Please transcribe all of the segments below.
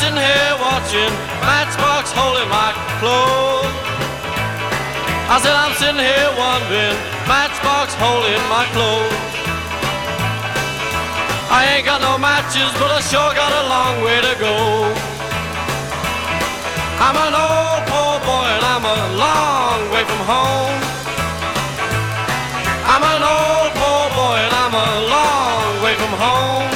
sitting here watching Matchbox holding my clothes. I said I'm sitting here wondering, Matchbox holding my clothes. I ain't got no matches, but I sure got a long way to go. I'm an old poor boy and I'm a long way from home. I'm an old poor boy and I'm a long way from home.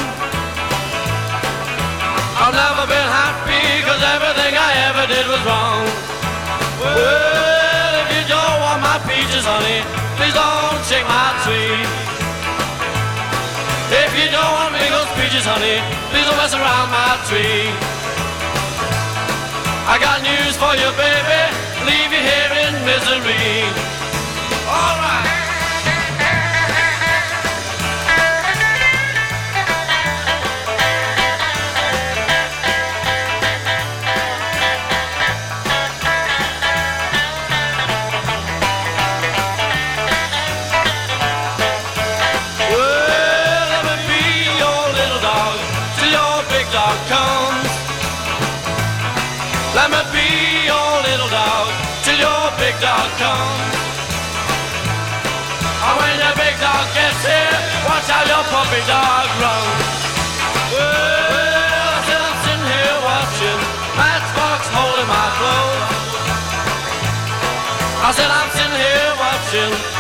I've never been happy cause everything I ever did was wrong. Well, if you don't want my peaches, honey, please don't shake my tree. If you don't want me those peaches, honey, please don't mess around my tree. I got news for you, baby, leave you here in misery. All right. Let me be your little dog till your big dog comes. And when your big dog gets here, watch how your puppy dog runs. Well, I said I'm sitting here watching Matchbox holding my clothes. I said I'm sitting here watching